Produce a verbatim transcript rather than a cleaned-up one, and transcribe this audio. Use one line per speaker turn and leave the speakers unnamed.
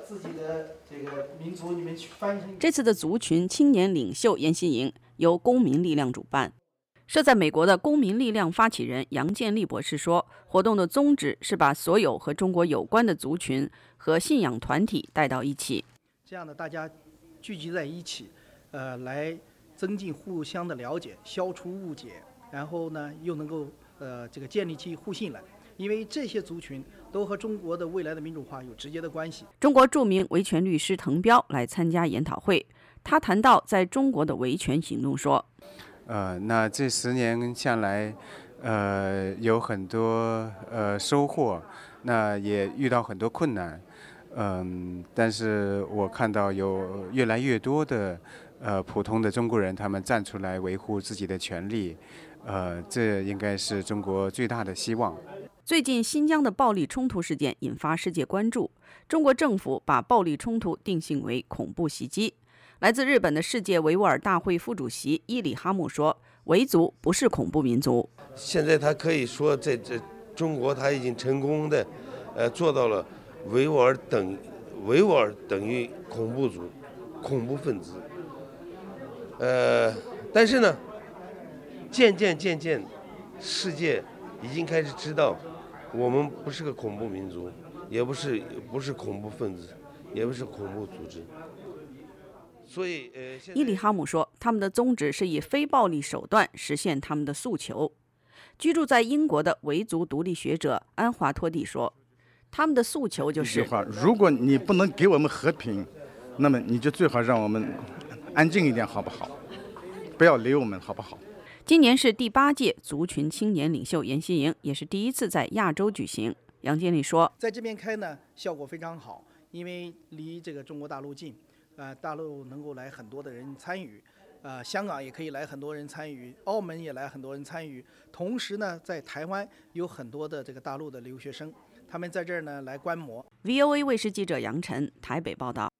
自己的这个民族，你们去翻译。
这次的族群青年领袖研习营由公民力量主办。设在美国的公民力量发起人杨建立博士说，活动的宗旨是把所有和中国有关的族群和信仰团体带到一起，
这样的大家聚集在一起，呃，来增进互相的了解，消除误解，然后呢，又能够呃这个建立起互信来。因为这些族群都和中国的未来的民主化有直接的关系。
中国著名维权律师滕彪来参加研讨会，他谈到在中国的维权行动说，
呃，那这十年下来，呃，有很多呃收获，那也遇到很多困难，嗯、呃，但是我看到有越来越多的呃普通的中国人，他们站出来维护自己的权利，呃，这应该是中国最大的希望。
最近新疆的暴力冲突事件引发世界关注，中国政府把暴力冲突定性为恐怖袭击。来自日本的世界维吾尔大会副主席伊里哈木说，维族不是恐怖民族。
现在他可以说在这中国他已经成功的呃做到了维吾尔等维吾尔等于恐怖族恐怖分子，呃但是呢渐渐渐渐世界已经开始知道我们不是个恐怖民族，也不是不是恐怖分子，也不是恐怖组织。所以，呃，
伊里哈姆说，他们的宗旨是以非暴力手段实现他们的诉求。居住在英国的维族独立学者安华托蒂说，他们的诉求就是
一句话：如果你不能给我们和平，那么你就最好让我们安静一点，好不好？不要理我们，好不好？
今年是第八届族群青年领袖研习营，也是第一次在亚洲举行。杨建立说，
在这边开呢，效果非常好，因为离这个中国大陆近。呃，大陆能够来很多的人参与，呃，香港也可以来很多人参与，澳门也来很多人参与。同时呢，在台湾有很多的这个大陆的留学生，他们在这儿呢来观摩。
V O A 卫视记者杨晨台北报道。